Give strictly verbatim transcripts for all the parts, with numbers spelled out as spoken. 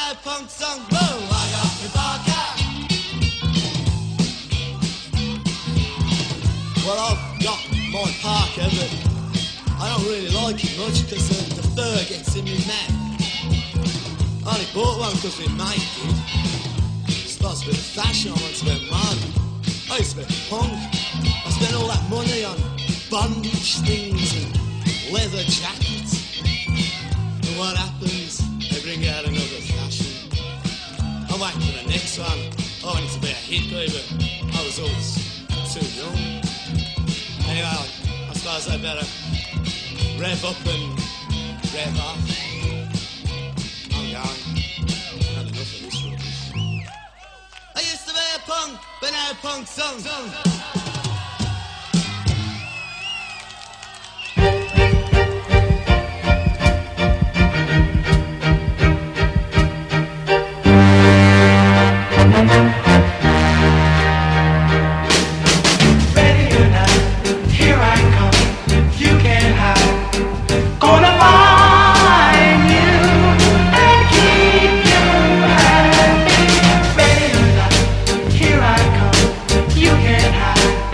a punk song. Whoa, I got me Barker. Well, I've got my Parker, but I don't really like it much because uh, the fur gets in my mouth. I only bought one because we made it. It's supposed to be the fashion, I want to be mad. I used to be punk. I spent all that money on bondage things and leather jackets. And what happens? They bring out another fashion. I'm waiting for the next one. I wanted to be a hippie, but I was always too young. Anyway, I suppose I better rev up and rev off. I'm going. I've had enough of this rubbish. I used to be a punk, but now a punk song. song. Here I come, you can't hide.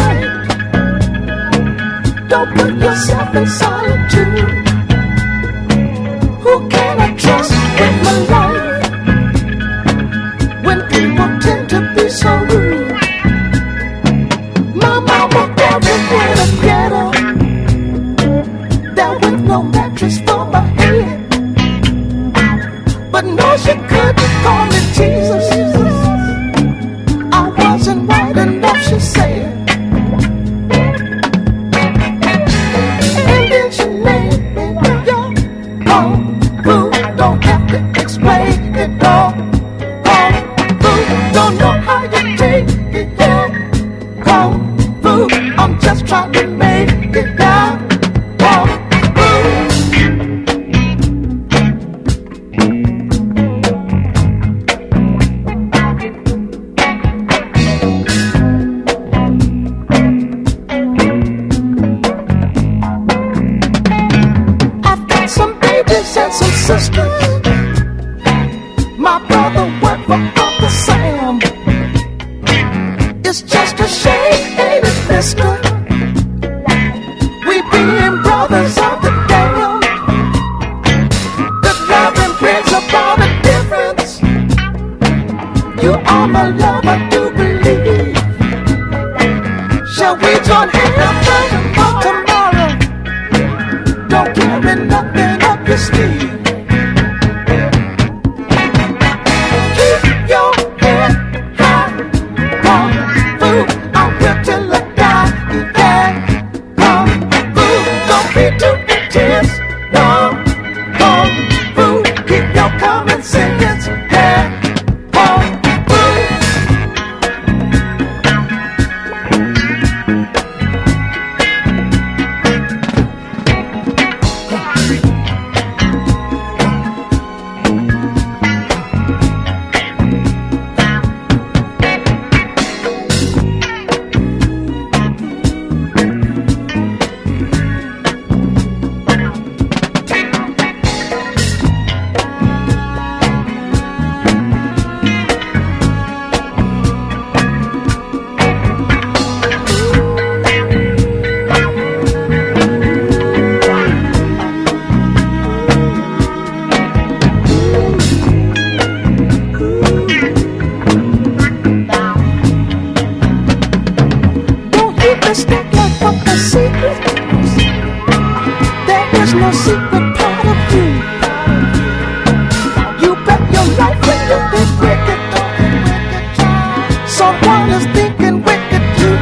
light. Don't put yourself in solitude. Who can I trust with my life when people tend to be so rude? My mama buried in a ghetto, there was no mattress for my head. But no, she couldn't call me Jesus. I wasn't white enough, she said. And then she named me your kung fu. Don't have to explain it all. Kung fu, don't know how you take it, yeah. Kung fu, I'm just trying to make it down. Kung fu. And some sisters, my brother worked for Uncle Sam. It's just a shame, ain't it, mister? We being brothers of the damn. The love and brings about a difference. You are my love, I do believe. Shall we join hands for tomorrow? Don't carry nothing up your sleeve. Keep your head high. Kung fu, I will till I die. Yeah. Kung fu, don't be too intense. No. Kung fu, keep your common sense. Yeah. Kung fu. Mistake like what the secret. There is no secret part of you. You bet your life when you think wicked. Someone is thinking wicked too.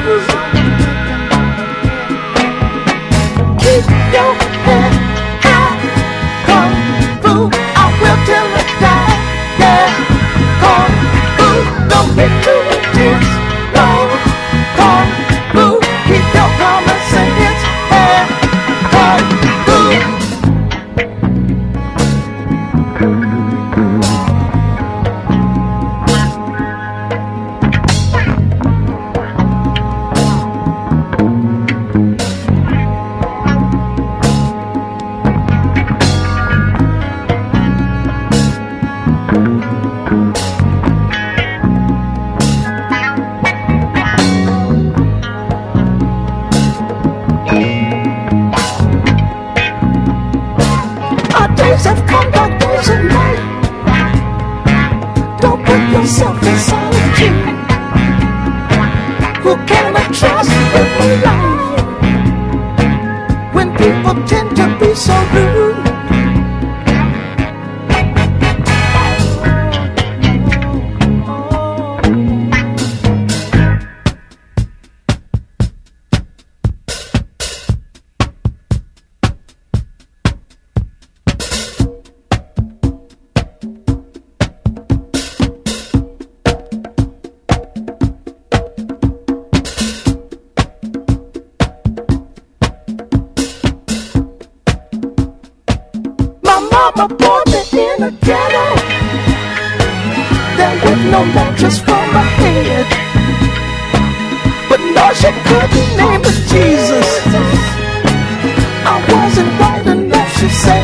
Keep your head high. Kung fu, I will till I die. Yeah. Kung fu, don't be too intense. No. Kung fu. Keep your common sense, yeah. Kung fu. Our days have come, our days of night. Don't put yourself in solitude. Who can I trust in my life when people tend to be so rude? Mama born me in a ghetto, there was no mattress for my head. But no, she couldn't name it Jesus. I wasn't white enough, she said.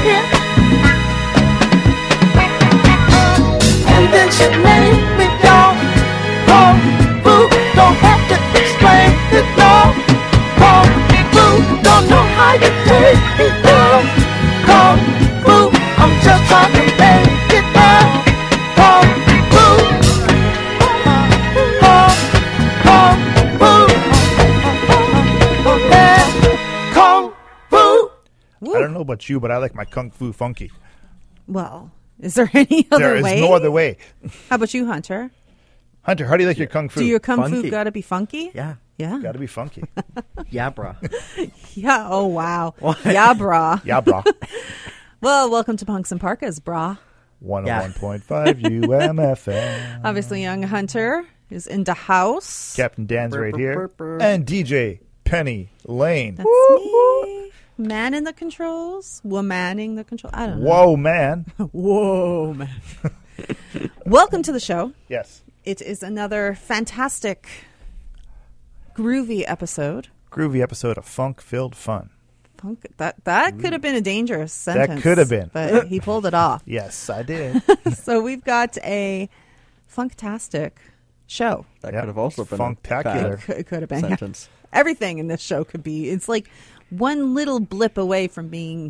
And then she named me dog. Kung fu, don't have to explain it, no. about you, but I like my kung fu funky. Well, is there any other There is way? no other way. How about you, Hunter? Hunter, how do you like your kung fu? Do your kung Funky. fu got to be funky? Yeah. Yeah. Got to be funky. Yeah, bruh. Yeah. Oh, wow. Yeah, brah. Yeah, brah. Well, welcome to Punks and Parkas, brah. one oh one point five U M F M. Obviously, young Hunter is in the house. Captain Dan's Burr, right burr, here. burr, burr. And D J Penny Lane. That's me. Man in the controls. Womaning the control. I don't know. Whoa, man. Whoa, man. Welcome to the show. Yes. It is another fantastic, groovy episode. Groovy episode of funk-filled fun. Punk, that that could have been a dangerous sentence. could have been. But he pulled it off. Yes, I did. So we've got a funktastic show. That Yep. could have also been Funktacular. a Could, it could have been. bad yeah. sentence. Everything in this show could be. It's like one little blip away from being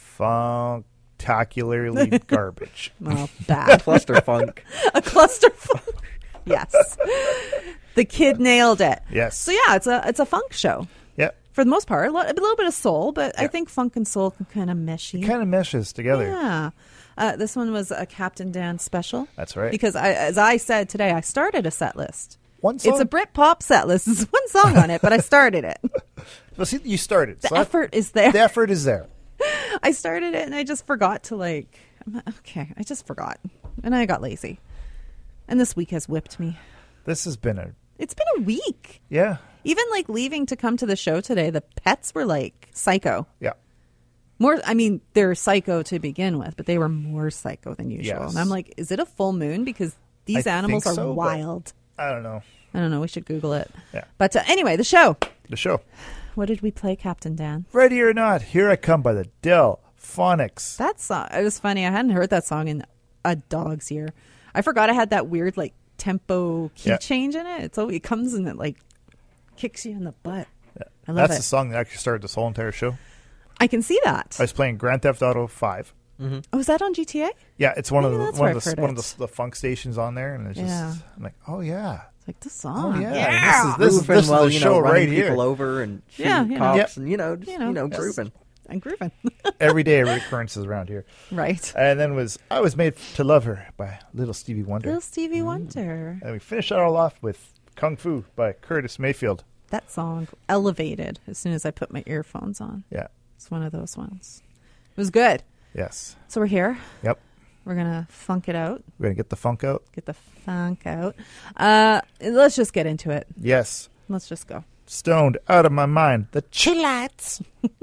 Funktacularly garbage. well, bad. Cluster funk. A cluster. Yes, the kid nailed it. Yes. So yeah, it's a it's a funk show Yep. for the most part. A, lo- a little bit of soul, but I Yeah. think funk and soul can kind of meshy. Kind of meshes together. Yeah. Uh, this one was a Captain Dan special. That's right. Because I, as I said today, I started a set list. One song. It's a Britpop set list. There's one song on it, but I started it. Well, see, you started. The so that- effort is there. The effort is there. I started it and I just forgot to like. I'm like, okay, I just forgot, and I got lazy. And this week has whipped me. This has been a It's been a week. yeah, Even like leaving to come to the show today, the pets were like psycho. yeah. More, I mean, they're psycho to begin with, but they were more psycho than usual. Yes. And I'm like, is it a full moon? Because these I animals think are so, but- wild. I don't know. I don't know. We should Google it. Yeah. But uh, anyway, the show. The show. What did we play, Captain Dan? Ready or Not, Here I Come by the Delphonics. That song. It was funny. I hadn't heard that song in a dog's year. I forgot I had that weird like tempo key Yeah. change in it. It's so it comes and it like kicks you in the butt. Yeah. I love That's it. the song that actually started this whole entire show. I can see that. I was playing Grand Theft Auto five. Oh, was that on G T A? Yeah, it's one Maybe of the that's one where of the I've heard one of it. the, the funk stations on there, and it's just Yeah. I'm like, oh yeah, It's like the oh song. yeah, this is this is, Grooving this is while, the you show know, running right people here. over and shooting Yeah, you know. cops Yep. and, you know, just, You you know, know, yes. grooving. I'm grooving. Every day recurrences around here. Right. And then was I Was Made to Love Her by Little Stevie Wonder. Little Stevie Wonder. And we finish it all off with Kung Fu by Curtis Mayfield. That song elevated as soon as I put my earphones on. Yeah. It's one of those ones. It was good. Yes. So we're here. Yep. We're going to funk it out. We're gonna get the funk out. Get the funk out. Uh, let's just get into it. Yes. Let's just go. Stoned Out of My Mind. The Chillax.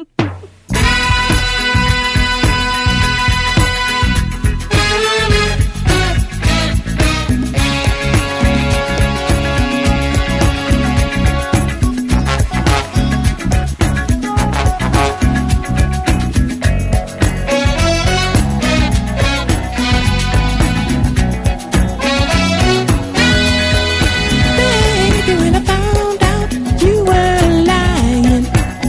Baby, when I found out you were lying,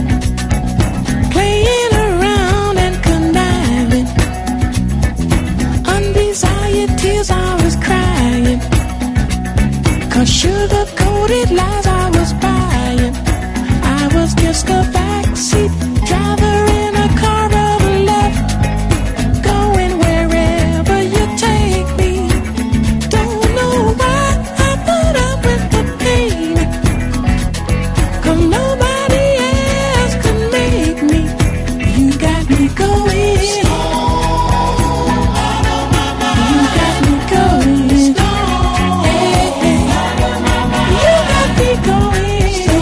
playing around and conniving, undesired tears I was crying, 'cause sugar-coated lies I was buying. I was just a backseat driver in a car of love, going wherever you take me. Don't know why I put up with the pain, 'cause nobody else could make me. You got me going. You got me going. Hey, hey. You got me going. You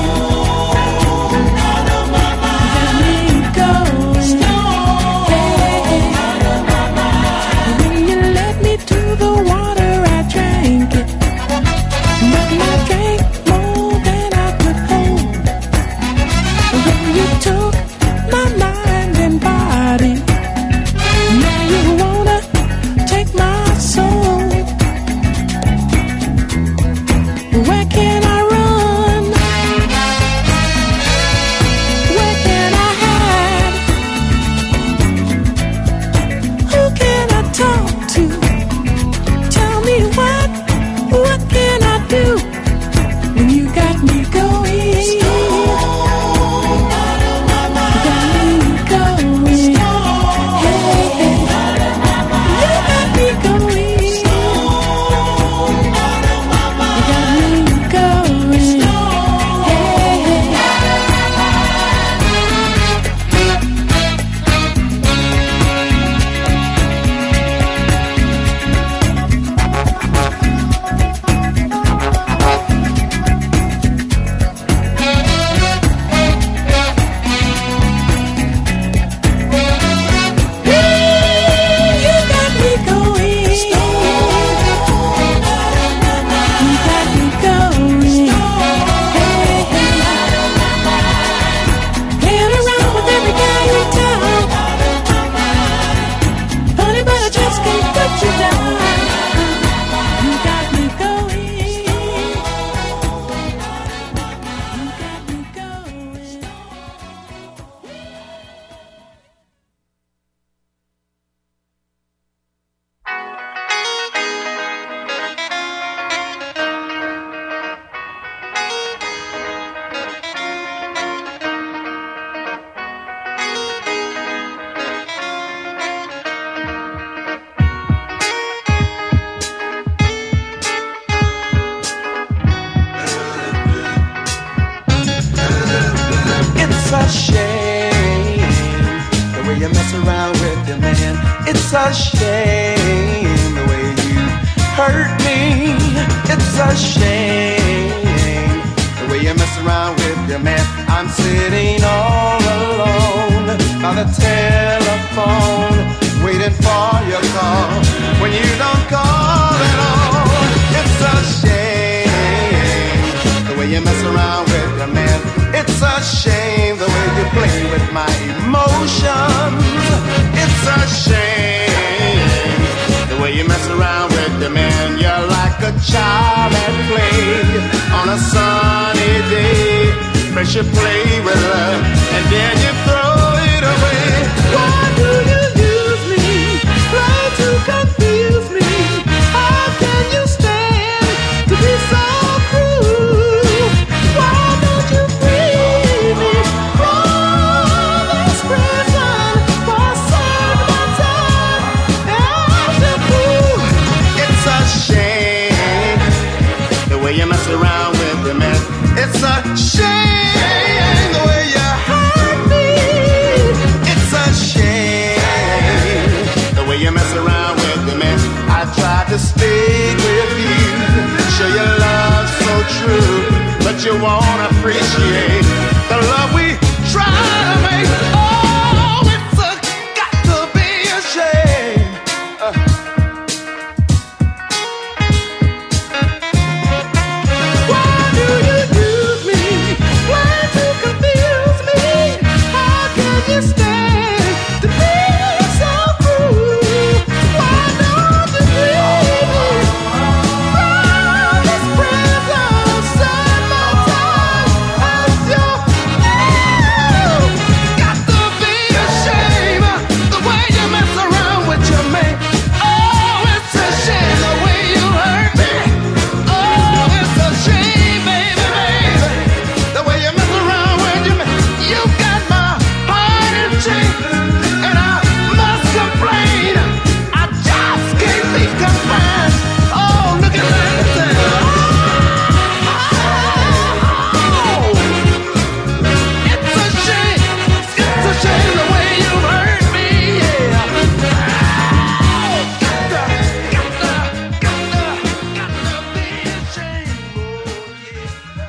got me going. Hey, hey. When you led me to the water, I drank it, but I drank more than I could hold. When you took my mind and body, now you wanna take my soul. Where can I run? Where can I hide? Who can I talk to? Tell me what, what can I do when you got me going? You got me going. It's a shame the way you mess around with your man. It's a shame the way you hurt me. It's a shame the way you mess around with your man. I'm sitting all alone by the telephone, waiting for your call when you don't call at all. It's a shame the way you mess around with your man. It's a shame the way you play with my emotions. It's a shame the way you mess around with your man. You're like a child at play on a sunny day. First you play with love and then you throw it away. Why do you use me? Try to confuse me. How can you stand to be so cruel? Why don't you free me from this prison for certain time as a fool? It's a shame the way you mess around with the man. It's a shame the way you hurt me. It's a shame the way you mess around with the man. I tried to stay with you, show your love so true, but you won't appreciate the love we try to make. Oh, it's a got to be a shame. Uh. Why do you use me? Why to confuse me? How can you stand to be so cruel? Why don't you free me from this prison? Set my time as your got to be a shame the way you mess around with your man. Oh, it's a shame the way you hurt me. Oh, it's a shame, baby, baby, the way you mess around with your man. You got my heart in chains, and I must complain. I just can't be confined. Oh, look at that. Oh, it's a shame. It's a shame the way you hurt me. Yeah. Oh, gotta, gotta, gotta, gotta be ashamed. Oh, yeah.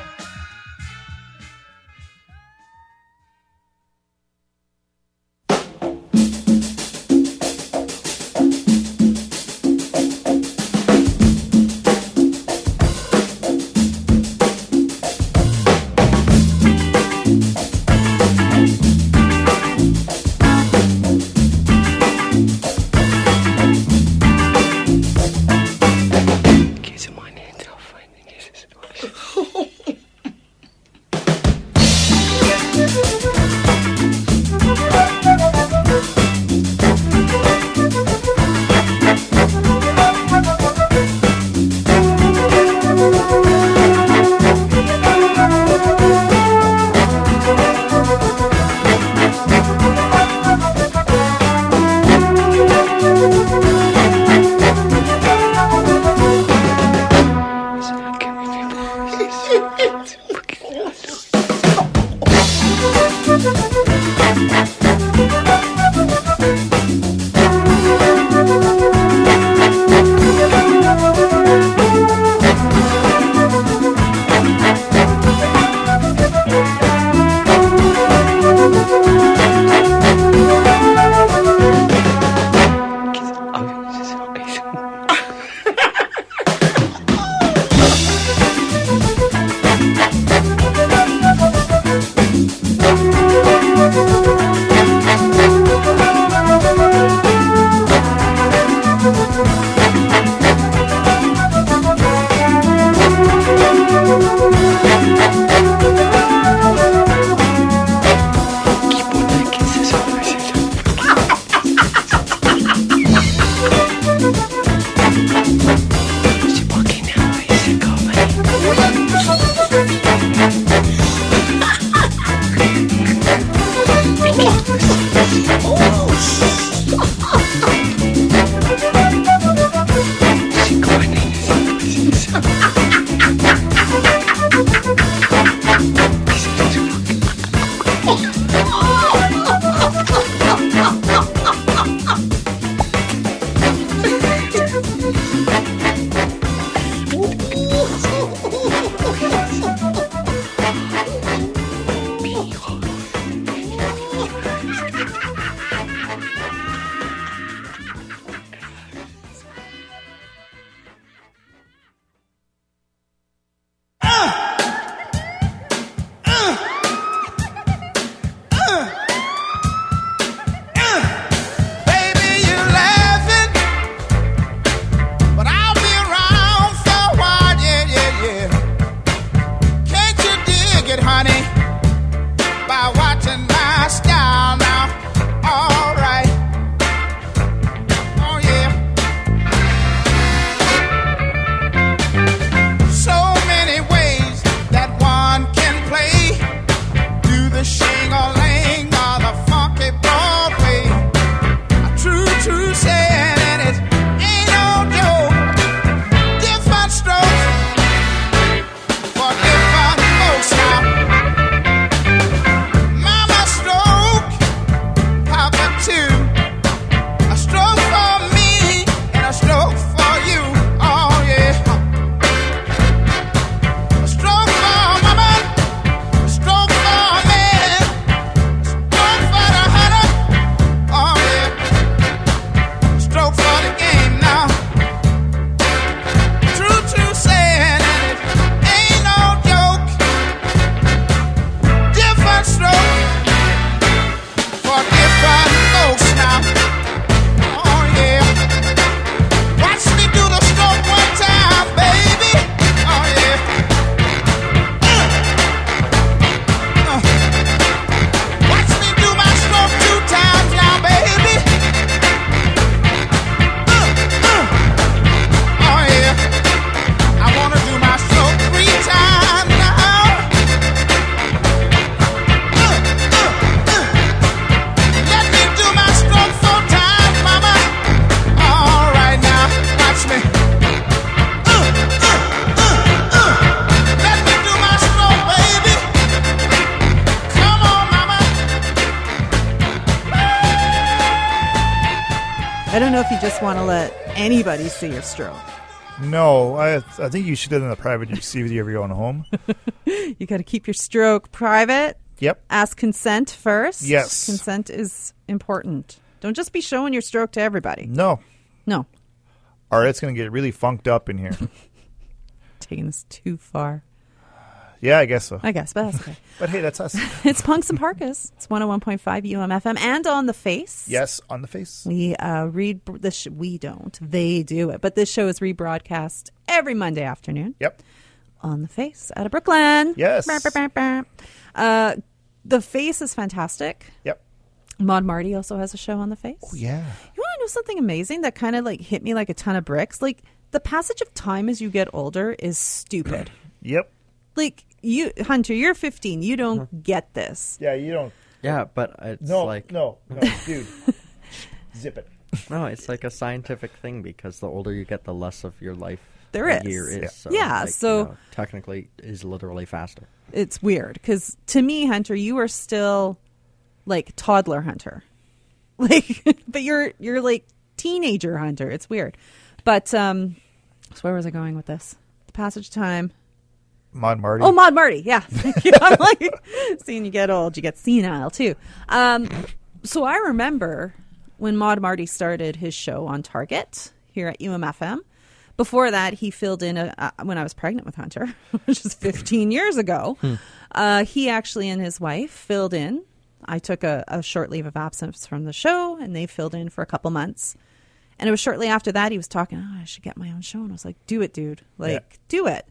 Thank you. I don't know if you just want to let anybody see your stroke. No, I I think you should do it in the private. You see if you're ever going home. You got to keep your stroke private. Yep. Ask consent first. Yes. Consent is important. Don't just be showing your stroke to everybody. No. No. Or it's going to get really funked up in here. Taking this too far. Yeah, I guess so. I guess, but that's okay. But hey, that's us. It's Punks and Parkas. It's one oh one point five U M F M and on the face. Yes, on the face. We uh, read this. Sh- we don't. They do it. But this show is rebroadcast every Monday afternoon. Yep. On the face out of Brooklyn. Yes. Bah, bah, bah, bah. Uh, the face is fantastic. Yep. Maud Marty also has a show on the face. Oh, yeah. You want to know something amazing that kind of like hit me like a ton of bricks? Like the passage of time as you get older is stupid. Yep. Like you, Hunter, you're fifteen. You don't uh-huh. get this. Yeah, you don't. Yeah, but it's no, like... No, no, dude. Zip it. No, it's like a scientific thing because the older you get, the less of your life there a is. year is. Yeah, so, yeah, like, so you know, technically is literally faster. It's weird because to me, Hunter, you are still like toddler Hunter. Like, but you're you're like teenager Hunter. It's weird. But um, so where was I going with this? The passage of time. Maud Marty. Oh, Maud Marty. Yeah. I'm like, seeing you get old, you get senile too. Um, so I remember when Maud Marty started his show on Target here at U M F M. Before that, he filled in a, uh, when I was pregnant with Hunter, which is fifteen years ago. Hmm. Uh, he actually and his wife filled in. I took a, a short leave of absence from the show, and they filled in for a couple months. And it was shortly after that he was talking, oh, I should get my own show. And I was like, do it, dude. Like, yeah. do it.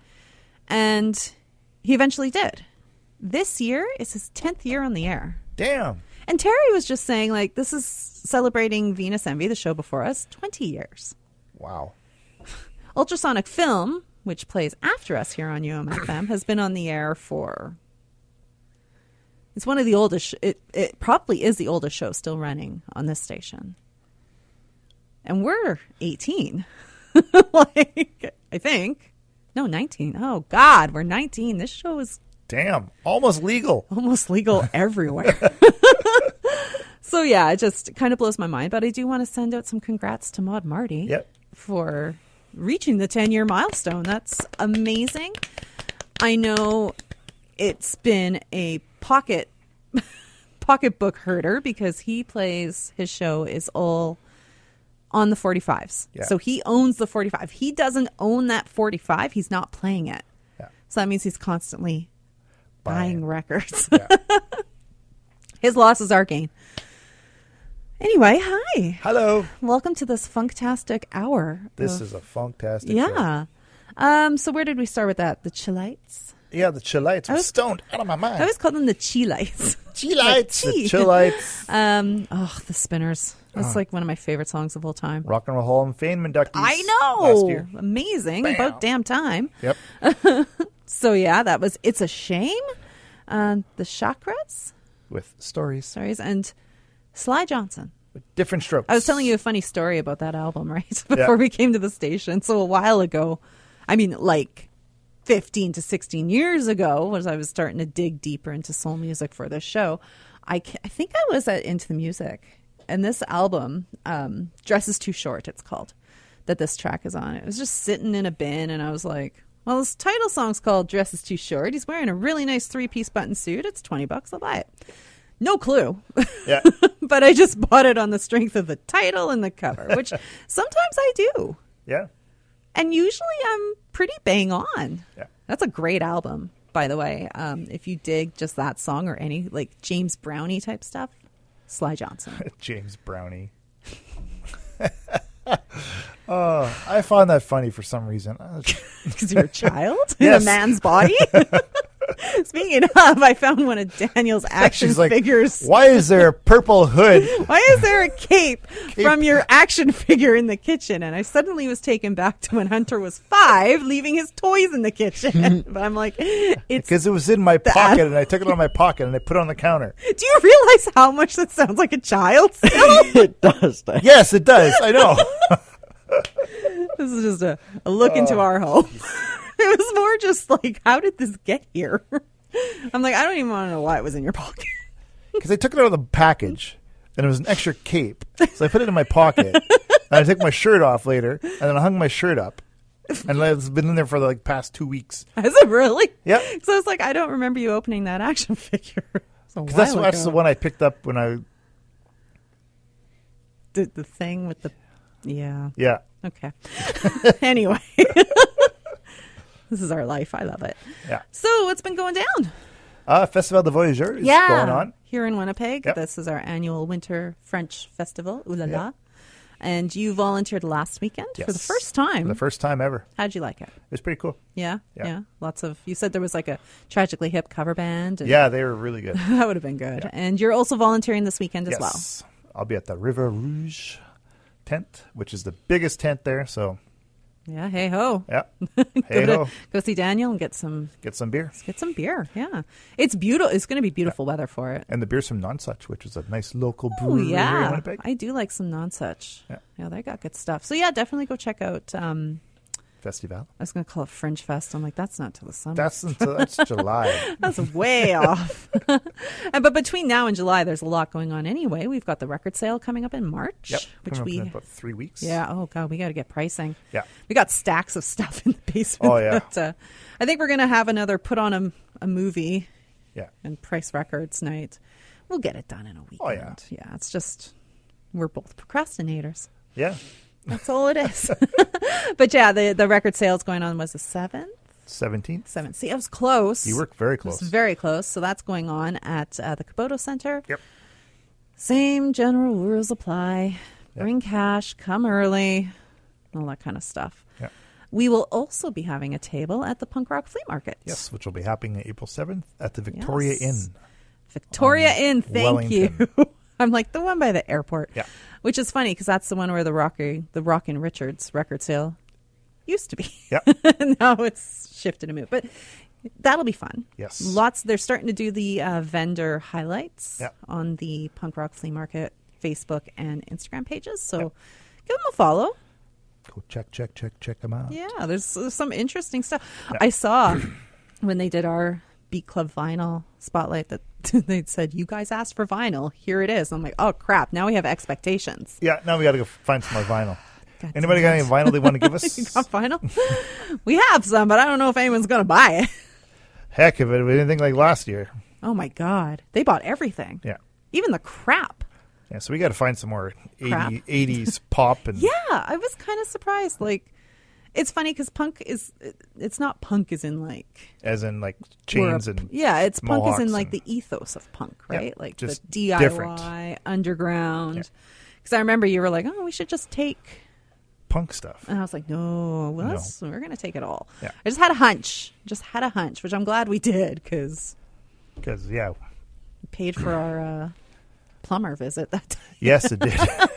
And he eventually did. This year is his tenth year on the air. Damn. And Terry was just saying, like, this is celebrating Venus Envy, the show before us, twenty years. Wow. Ultrasonic Film, which plays after us here on U M F M, has been on the air for... It's one of the oldest... Sh- it, it probably is the oldest show still running on this station. And we're eighteen. Like, I think. No, nineteen. Oh, God, we're nineteen. This show is Damn. Almost legal. Almost legal everywhere. So yeah, it just kind of blows my mind. But I do want to send out some congrats to Maud Marty Yep. for reaching the ten-year milestone. That's amazing. I know it's been a pocket pocketbook herder because he plays, his show is all on the forty-fives. Yeah. So he owns the forty-five. He doesn't own that forty-five. He's not playing it. Yeah. So that means he's constantly buying, Buying. records. Yeah. His loss is our gain. Anyway, hi. Hello. Welcome to this funktastic hour. This of- is a funktastic show. Yeah. Um, so where did we start with that? The Chilites? Yeah, the Chilites I were was- stoned out of my mind. I always call them the Chilites. Chilites. Like The tea. Chilites. Um, oh, the Spinners. That's Oh. like one of my favorite songs of all time. Rock and Roll Hall of Fame inductees. I Last know. year. Amazing. Bam. About damn time. Yep. So yeah, that was It's a Shame. Um, the Chakras, With stories. stories, and Sly Johnson. With different strokes. I was telling you a funny story about that album, right? Before we came to the station. So a while ago, I mean, like fifteen to sixteen years ago, as I was starting to dig deeper into soul music for this show, I, ca- I think I was at Into the Music. And this album, um, Dress is Too Short, it's called, that this track is on. It was just sitting in a bin, and I was like, well, this title song's called Dress is Too Short. He's wearing a really nice three-piece button suit. It's twenty bucks. I'll buy it. No clue. Yeah. But I just bought it on the strength of the title and the cover, which sometimes I do. Yeah. And usually I'm pretty bang on. Yeah. That's a great album, by the way. Um, if you dig just that song or any like James Brownie type stuff, Sly Johnson. James Brownie. Oh, I find that funny for some reason. I was- Because you're a child in Yes. a man's body. Speaking of, I found one of Daniel's action She's like, figures. why is there a purple hood? Why is there a cape, from your action figure in the kitchen? And I suddenly was taken back to when Hunter was five, leaving his toys in the kitchen. But I'm like, it's. Because it was in my pocket, and I took it out of my pocket, and I put it on the counter. Do you realize how much that sounds like a child? Still? It does. That. Yes, it does. I know. This is just a, a look into our home. It was more just like, how did this get here? I'm like, I don't even want to know why it was in your pocket. Because I took it out of the package, and it was an extra cape. So I put it in my pocket, and I took my shirt off later, and then I hung my shirt up. And it's been in there for the like past two weeks. Is it really? Yep. So it's like, I don't remember you opening that action figure. It's a Because that's, while that's ago. the one I picked up when I, The, the thing with the. Yeah. yeah. Okay. Anyway. This is our life. I love it. Yeah. So what's been going down? Uh, Festival de Voyageurs is going on. Here in Winnipeg. Yep. This is our annual winter French festival. Ooh la la. Yep. And you volunteered last weekend for the Yes. first time. For the first time ever. How'd you like it? It was pretty cool. Yeah, yeah. Yeah. Lots of. You said there was like a Tragically Hip cover band. And Yeah, they were really good. that would have been good. Yeah. And you're also volunteering this weekend as well. Yes. I'll be at the River Rouge tent, which is the biggest tent there. So, Yeah. Hey ho. yeah. Go, Hey to, ho. go see Daniel and get some Get some beer. get some beer. Yeah. It's beautiful. It's going to be beautiful weather for it. And the beer's from Nonsuch, which is a nice local Oh brewery here in yeah, Winnipeg. I do like some non-such. Yeah. Yeah, they got good stuff. So yeah, definitely go check out. Um, Festival. I was going to call it Fringe Fest. I'm like, that's not till the summer. That's until that's July. That's way off. And, but between now and July, there's a lot going on anyway. We've got the record sale coming up in March, Yep. which Coming up we in about three weeks. yeah. Oh god, we got to get pricing. Yeah. We got stacks of stuff in the basement. Oh, yeah. But, uh, I think we're going to have another put on a, a movie Yeah. and price records night. We'll get it done in a weekend. Oh, yeah. Yeah. It's just we're both procrastinators. Yeah. That's all it is. But yeah, the the record sales going on was the seventh. seventeenth. Seventh. See, I was close. You work very It was close. very close. So that's going on at uh, the Kubota Center. Yep. Same general rules apply. Yep. Bring cash, come early, all that kind of stuff. Yeah. We will also be having a table at the Punk Rock Flea Market. Yes, which will be happening April seventh at the Victoria Yes. Inn. Victoria Um, Inn, thank Wellington. you. I'm like the one by the airport. Yeah. Which is funny because that's the one where the Rocky, the Rockin' Richards record sale used to be. Yep. Now it's shifted and moved. But that'll be fun. Yes. Lots. They're starting to do the uh, vendor highlights Yep. on the Punk Rock Flea Market Facebook and Instagram pages. So Yep. give them a follow. Go check, check, check, check them out. Yeah, there's uh, some interesting stuff. Yeah. I saw when they did our Beat Club vinyl spotlight that they said, you guys asked for vinyl. Here it is. I'm like, oh, crap. Now we have expectations. Yeah, now we got to go find some more vinyl. God Anybody got damn any it. vinyl they want to give us? You got vinyl? We have some, but I don't know if anyone's going to buy it. Heck of it. We didn't think like last year. Oh, my God. They bought everything. Yeah. Even the crap. Yeah, so we got to find some more Crap. eighty, eighties pop. And Yeah, I was kind of surprised. Like, it's funny because punk is, it's not punk as in like, as in like we're a- chains and yeah, it's punk as in mohawks like and- the ethos of punk, Yeah, right? Like the just D I Y, different. underground. Yeah. Because I remember you were like, oh, we should just take. punk stuff. And I was like, no, well, let's- we're going to take it all. Yeah. I just had a hunch. Just had a hunch, which I'm glad we did because Because, yeah, we paid for our uh, plumber visit that time. yes, it did.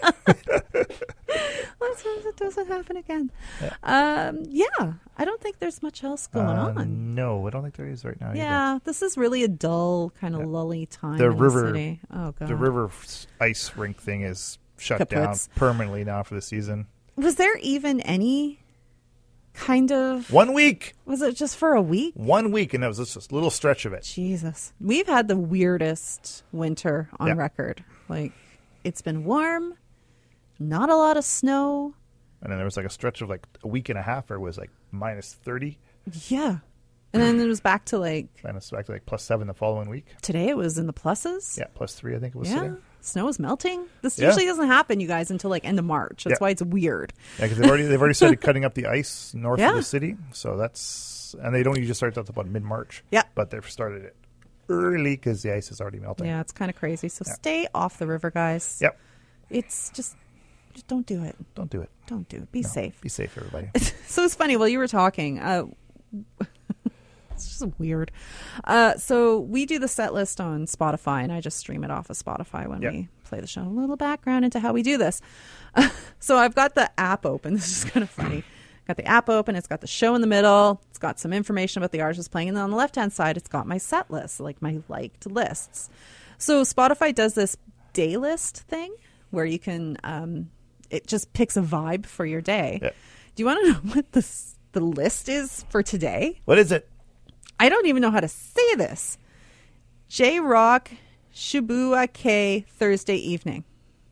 Let's hope it doesn't happen again. Yeah. Um, yeah, I don't think there's much else going Uh, on. No, I don't think there is right now either. Yeah, this is really a dull, kind of Yeah. lully time The in river- the city. Oh, God. The river f- ice rink thing is shut Kaputs. down permanently now for the season. Was there even any kind of... One week. Was it just for a week? One week, and it was just a little stretch of it. Jesus. We've had the weirdest winter on Yeah. record. Like, it's been warm, not a lot of snow. And then there was like a stretch of like a week and a half where it was like minus thirty. Yeah. And then it was back to like, And it's back to like plus seven the following week. today it was in the pluses. Yeah, plus three, I think it was Yeah. today. Snow is melting. This Yeah. usually doesn't happen, you guys, until like end of March. That's Yeah. why it's weird. Yeah, because they've already they've already started cutting up the ice north Yeah. of the city. So that's and they don't usually start until about mid March. Yeah. but they've started it early because the ice is already melting. Yeah, it's kind of crazy. So Yeah. stay off the river, guys. Yep. It's just, just don't do it. Don't do it. Don't do it. Be No, safe. Be safe, everybody. So it's funny while you were talking. Uh, it's just weird. Uh, so we do the set list on Spotify, and I just stream it off of Spotify when Yep. we play the show. A little background into how we do this. So I've got the app open. This is kind of funny. Got the app open. It's got the show in the middle. It's got some information about the artist playing, and then on the left hand side, it's got my set list, like my liked lists. So Spotify does this day list thing where you can. Um, it just picks a vibe for your day. Yeah. Do you want to know what this the list is for today? What is it? I don't even know how to say this. J Rock Shibuya K Thursday evening.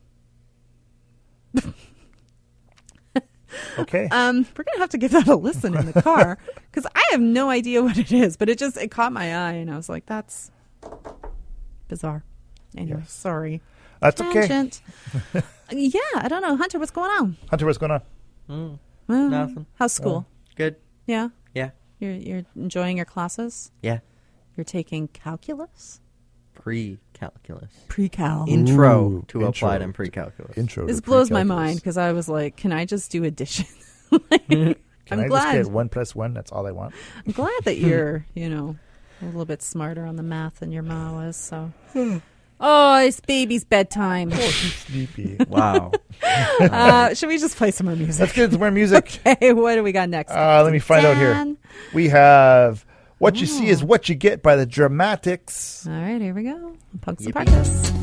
Okay. Um, we're gonna have to give that a listen in the car because I have no idea what it is, but it just it caught my eye and I was like, that's bizarre. Anyway, Yes. sorry. That's okay. Tangent. Yeah, I don't know, Hunter. What's going on? Hunter, what's going on? Mm, Uh, Nothing. How's school? Good. Yeah, Yeah. you're you're enjoying your classes. Yeah. You're taking calculus, Pre-calculus. pre-cal. Intro Ooh, to intro. applied and pre-calculus. Intro. This to blows my pre-calculus. mind because I was like, can I just do addition? Like, Can I'm I glad. just get one plus one? That's all I want. I'm glad that you're, you know, a little bit smarter on the math than your ma was. So, oh, it's baby's bedtime. Sleepy. Wow. Uh, should we just play some more music? Let's get into more music. Okay, what do we got next? Uh, let me find out here. Dan? We have What You Oh. See Is What You Get by the Dramatics. All right, here we go. Punks and Yippee. Parkas.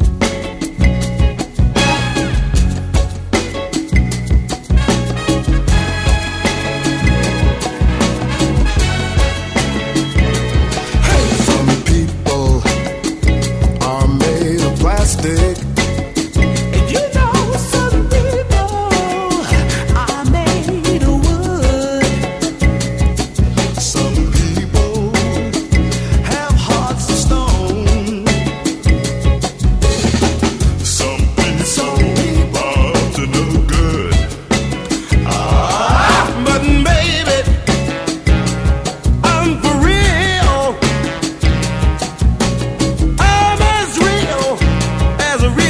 Some people are made of plastic. And you know some people are made of wood. Some people have hearts of stone. Some people are up to no good. Ah, but baby, I'm for real. I'm as real as a real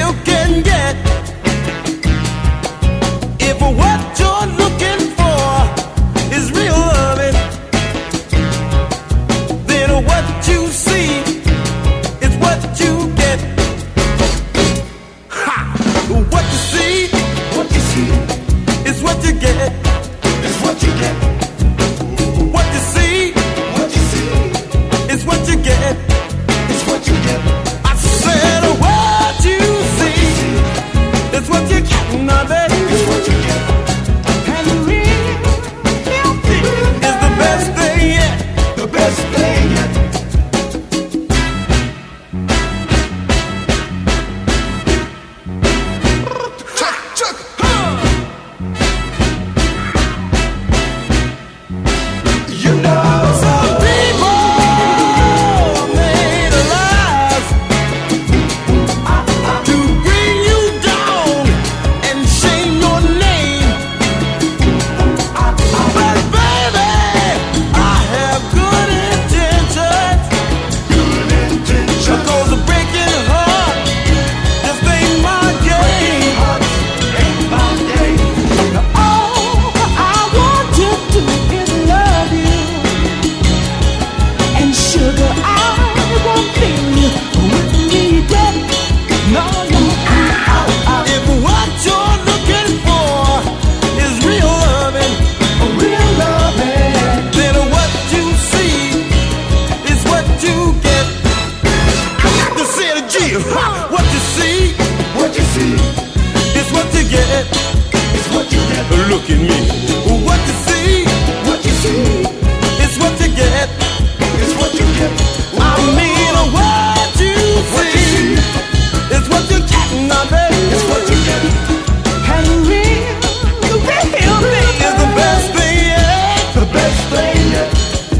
What you see, What you see is what you get. is what you get. Look at me. What you see, What you see is what you get. is what you get. I mean, what you What you see see is what you get, now, baby. is what you get. And real, the real thing is the best thing yet. The best thing yet.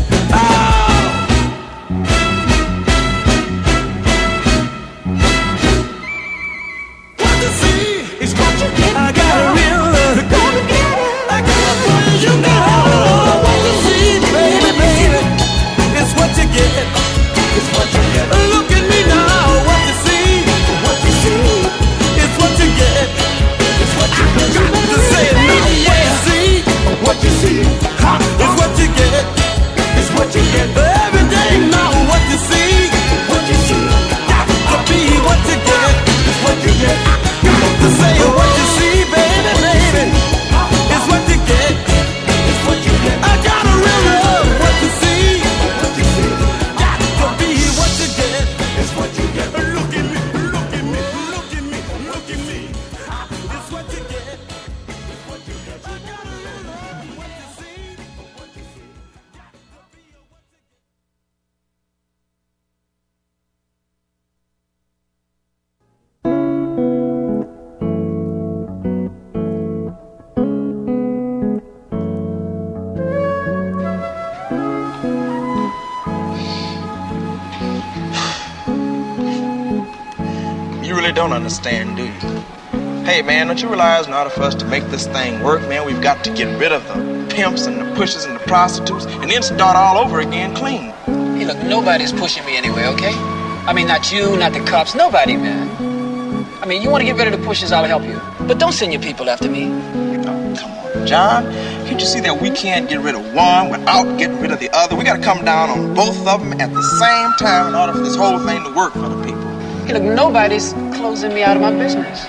What you see Is what you get. I got a real love. Gonna get it. I got a real you know. What you see, baby, baby, it's what you get. Is what you get. Look at me now. What you see What you see is what you get. is what you get. Got to say it now. What you see What you see is what you get. is what you get. Every day now. What you see What you see got to be what you get. is what you get. Got to say what you see, baby, baby, is what you get. Is what you get. I got a real love. What you see What you see got to be what you get. is what you get. Look at me, look at me, look at me, look at me. It's what you get. It's what you get. I got a real love. What you see, what you see got to be what you get. You really don't understand, do you? Hey, man, don't you realize in order for us to make this thing work, man, we've got to get rid of the pimps and the pushers and the prostitutes and then start all over again clean. Hey, look, nobody's pushing me anyway, okay? I mean, not you, not the cops, nobody, man. I mean, you want to get rid of the pushers, I'll help you. But don't send your people after me. Oh, come on, John. Can't you see that we can't get rid of one without getting rid of the other? We got to come down on both of them at the same time in order for this whole thing to work for the people. Hey, look, nobody's closing me out of my business.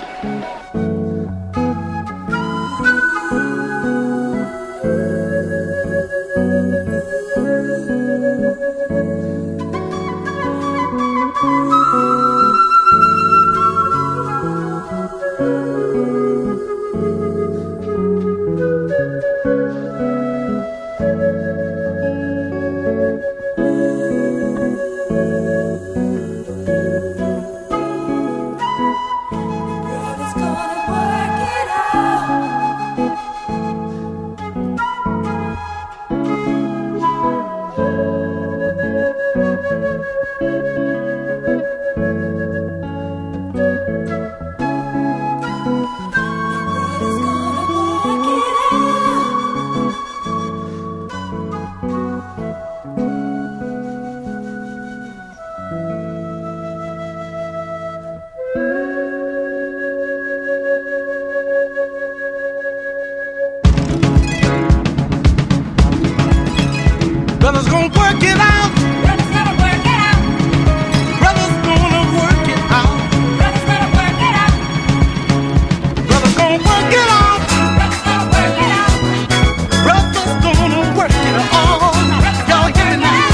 Brothers gonna work it out. Brothers gonna work it out. Brothers gonna work it out. Brothers gonna work it out. Brothers gonna work it out. Brothers gonna work it out. Brothers gonna work it out. Y'all hear me now?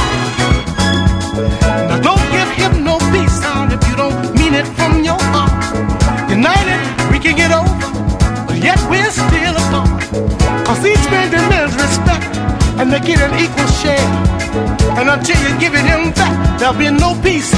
Now don't give him no peace sound if you don't mean it from your heart. United, we can get over, but yet we're still apart. Cause each man demands respect, and they get an equal share. And until you give it him back, there'll be no peace.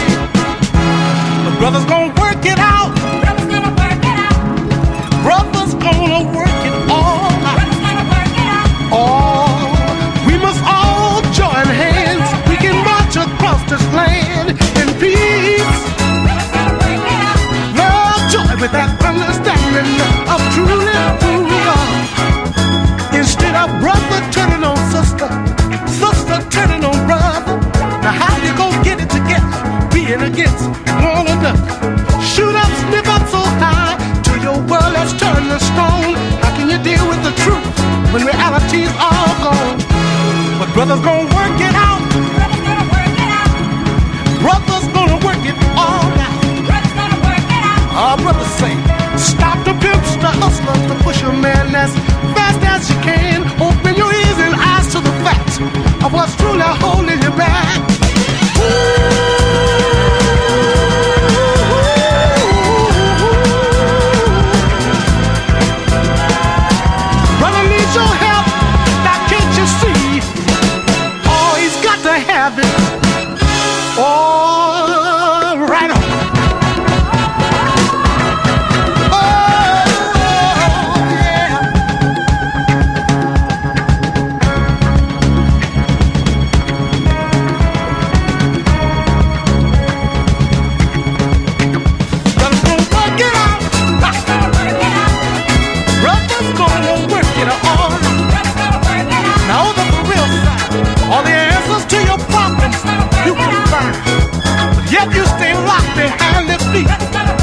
The brothers gonna work it out. Brothers gonna work it out. Brothers gonna work it all out. Brothers gonna work it out. All we must all join hands. We can march across this land in peace. Brothers gonna work it out. Love, joy, with that understanding of truly who we are. Instead of brother turning on sister, sister turning on brother. Now how you gonna get it together, being against one another? Shoot up, snip up so high, till your world has turned to stone. How can you deal with the truth when reality's all gone? But brothers gonna work it out. Brothers gonna work it out. Brothers gonna work it all out. Brothers gonna work it out. Our brothers say, stop the pimps, the hustlers, the pusher man as fast as you can. Open your ears and eyes to the facts of what's truly holding you back. Ooh,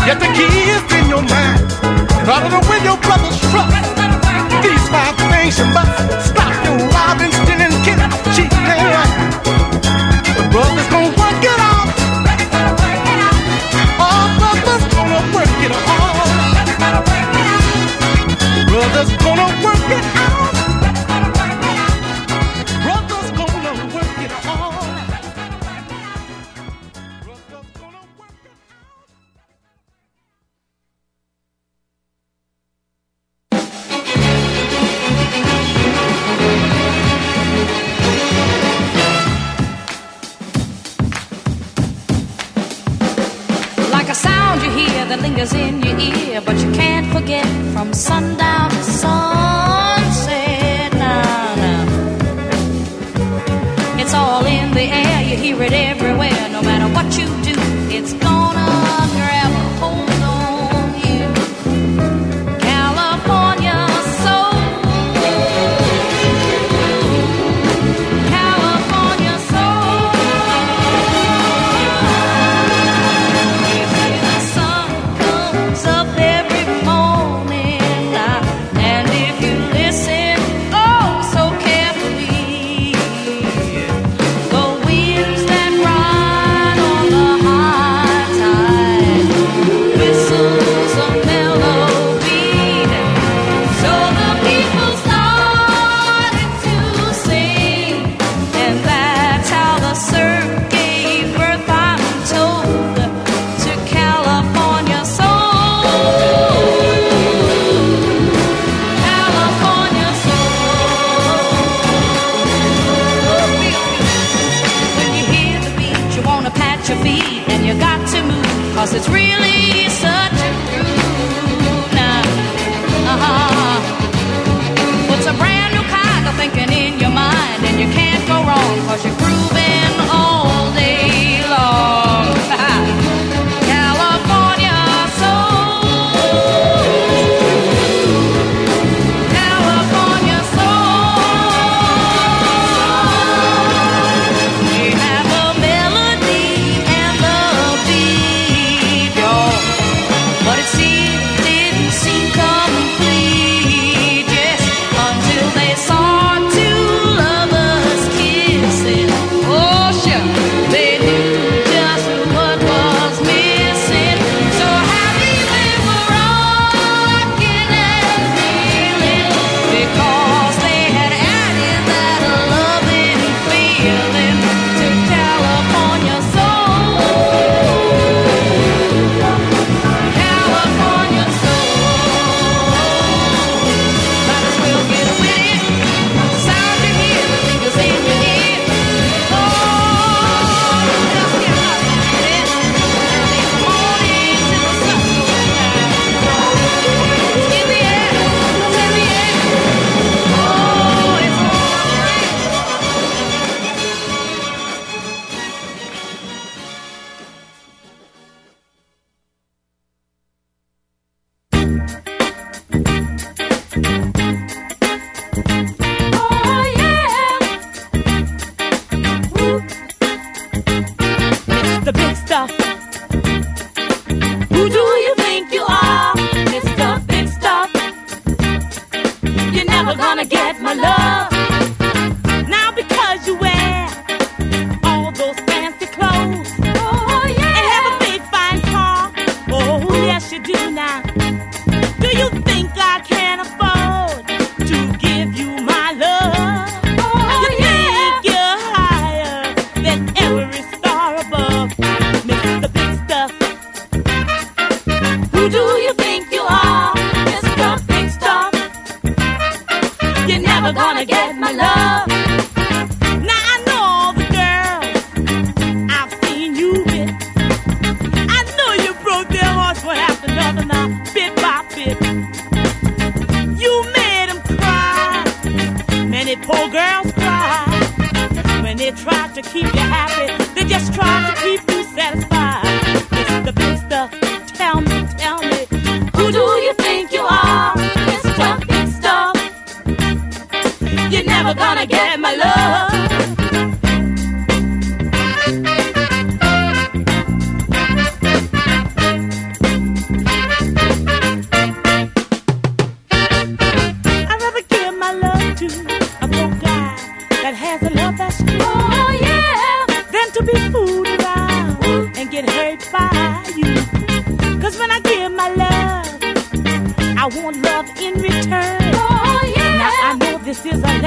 Get the keys in your mind. And out of the window, brothers trust. These five things you must stop your robbing, stealing, killing, cheating, and lying. But brothers gon' work it out. All brothers gonna work it out. Brothers gonna work it out. Brothers gonna work it out. Brothers gonna work it out. Like a sound you hear that lingers in your ear, but you can't forget from sundown to sunset. Nah, nah. It's all in the air, you hear it everywhere. No matter what you do, it's gonna grab a hold on you. California soul, California soul. You see the sun comes up every morning, and if you listen, oh, so carefully, the winds that ride on the high tide whistles a melody. So the people started to sing, and that's how the surf gave birth, I'm told, to California soul. California soul. When you hear the beat, you wanna pat your feet, and you got to move, 'cause it's really such a groove now. Uh-huh. Puts a brand new kind of thinking in your mind, and you can't go wrong, 'cause you're grooving all day long. California soul. California soul. We have a melody and a beat, y'all, but it seemed, didn't seem complete, yes, until they saw two lovers kissing. Oh, sure, they knew just what was missing. So happy they were rocking and reeling, because they had added that loving feeling to California soul. California soul. Might as well get with it. The sound you hear, the fingers in your ear. Oh, just get up with it. Early morning till the sun goes down. It's in the air, it's in the air. Oh, it's gonna rain. Oh, yeah. Woo. It's the big stuff. Who do you think you are? Mister Big Stuff. You're never gonna get my love. Now because you wear all those fancy clothes. Oh, yeah. And have a big fine car. Oh, yes you do now. Do you think I can afford to give you my love? Oh, you yeah. think you're higher than every star above, Mister Big Stuff? Who do you think you are, Mister Big Stuff? You're never gonna get my love. Now I know all the girls I've seen you with. I know you broke their hearts one after another now, bit by bit. You made them cry. Many poor girls cry when they try to keep you happy. They just try to keep you satisfied. Mister Big Stuff, tell me, tell me, who do you think you are, Mister Big Stuff? You're never gonna get my love.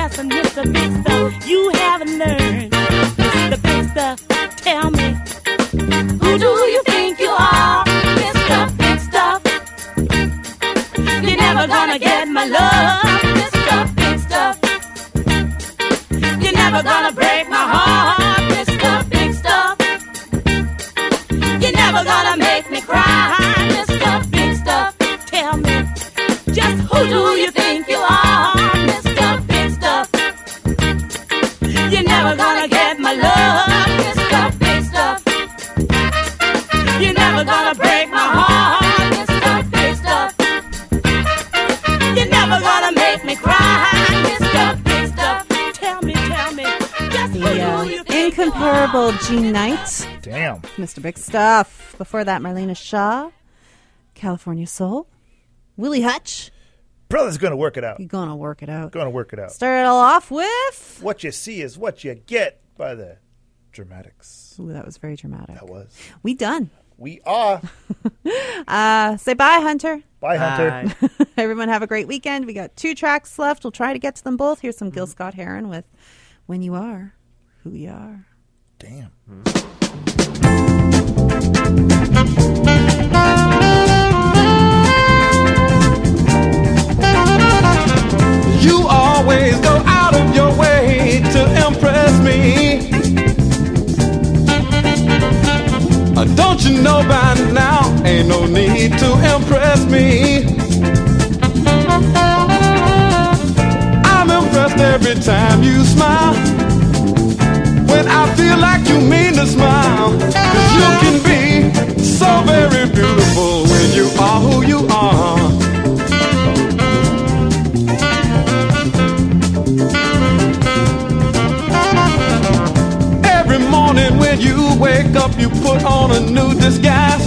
yes, and Mister Big Stuff, you haven't learned. Mister Big Stuff, tell me, who do you think you are, Mister Big Stuff? You're never gonna get my love, Mister Big Stuff. You're never gonna break my heart, Mister Big Stuff. You're never gonna make me cry, Mister Big Stuff. Tell me, just who do you think you are, Mister Big Stuff? You're never gonna get my love, Mister Big Stuff. You're never gonna break my heart, Mister Big Stuff. You're never gonna make me cry, Mister Big Stuff. Tell me, tell me, just who The uh, do you think you incomparable are? Gene Knight, Damn. Mister Big Stuff. Before that, Marlena Shaw, California Soul, Willie Hutch. Brother's going to work it out. You're gonna work it out. Going to work it out. Start it all off with. What you see is what you get by the Dramatics. Ooh, that was very dramatic. That was. We done. We are. Uh, say bye, Hunter. Bye, Hunter. Bye. Everyone have a great weekend. We got two tracks left. We'll try to get to them both. Here's some Gil Scott Heron with When You Are Who You Are. Damn. You always go out of your way to impress me. Uh, don't you know by now, ain't no need to impress me. I'm impressed every time you smile. When I feel like you mean to smile, 'cause you can be so very beautiful when you are who you are. Every morning when you wake up, you put on a new disguise.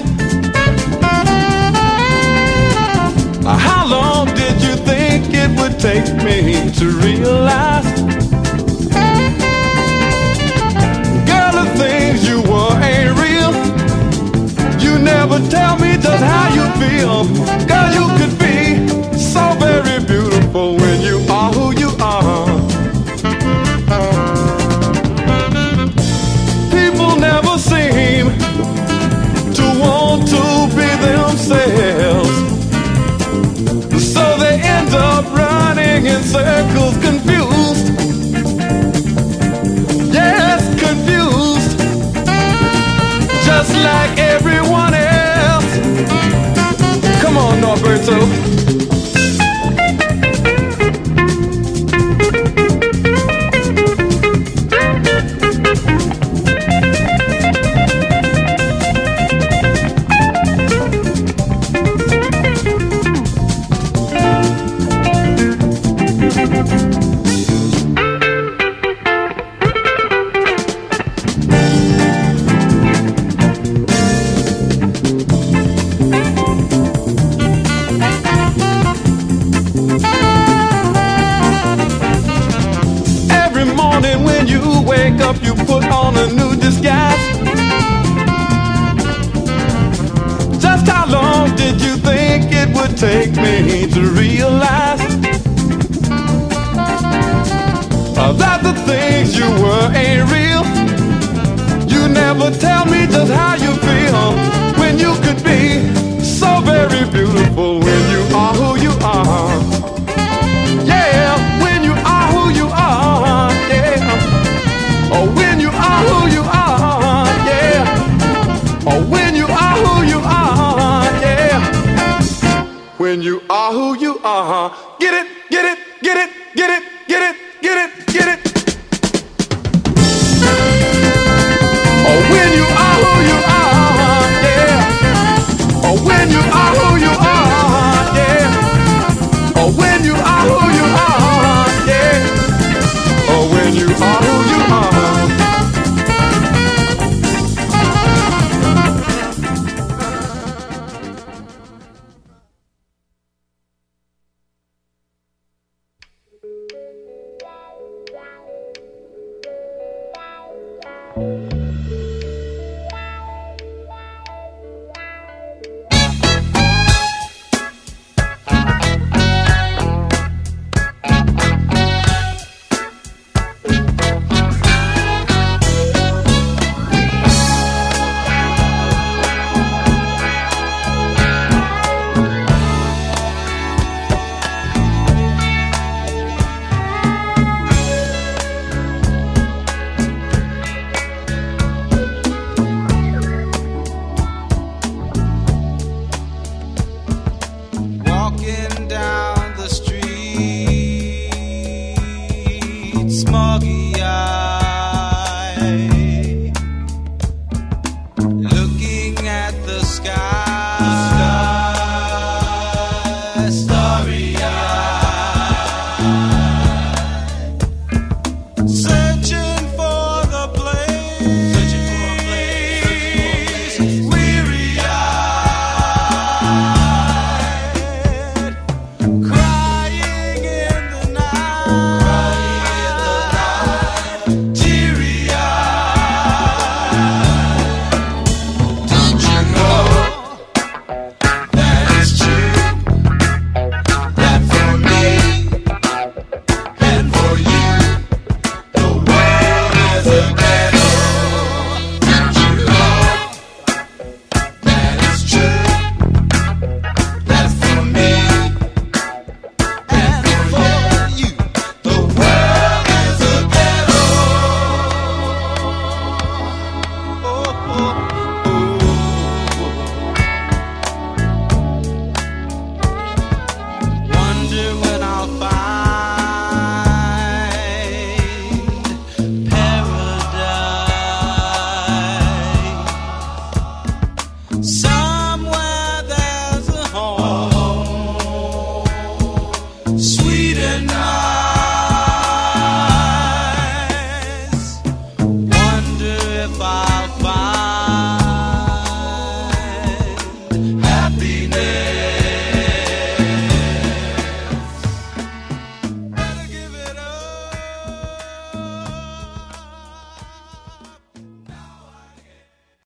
How long did you think it would take me to realize? Girl, the things you were ain't real. You never tell me just how you feel. Girl, you could be so very beautiful when you are who you are. People never seem to want to be themselves, so they end up running in circles, confused. Yes, confused, just like everyone else. Come on, Norberto. You put on a new disguise. Just how long did you think it would take me to realize uh, that the things you were ain't real? You never tell me just how you feel when you could be so very beautiful when you are who you are. Yeah, when you are who you are. Yeah. Oh, when you are who you are, yeah. Oh, when you are who you are, yeah. When you are who you are, get it, get it, get it, get it.